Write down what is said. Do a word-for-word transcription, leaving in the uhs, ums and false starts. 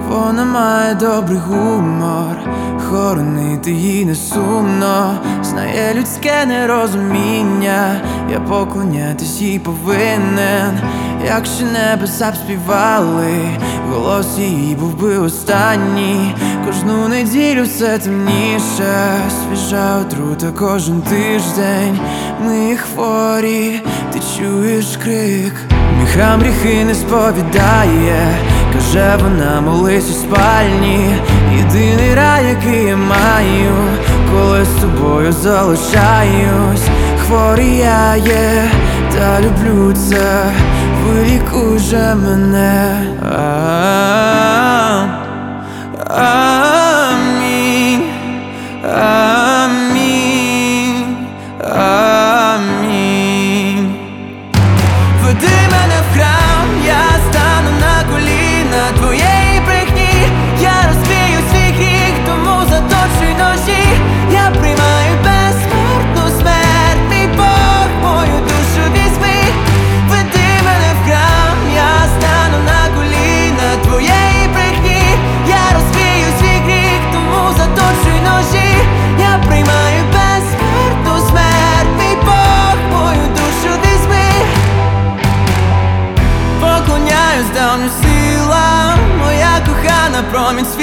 Вона має добрий гумор, хоронити їй не сумно, знає людське нерозуміння, я поклонятись їй повинен. Якщо небеса б співали, голос її був би останній. Кожну неділю все темніше, свіжа отрута кожен тиждень. Ми хворі, ти чуєш крик, міхам гріхи не сповідає, каже вона, молись у спальні. Єдиний рай, який я маю, коли з тобою залишаюсь. Хворий я є, та люблю це, вилікуй же мене. Амінь, амінь, амінь. Веди мене в храм, я стану на коліна твоєї брехні. Я розкрию свій гріх, тому заточуй ножі. Я приймаю безсмертну смерть, мій Бог, мою душу візьми. Веди мене в храм, я стану на коліна твоєї брехні. Я розкрию свій гріх, тому заточуй ножі. Я приймаю безсмертну смерть, мій Бог, мою душу візьми. Поклоняюсь давнім силам, моя кохана, промінь світла.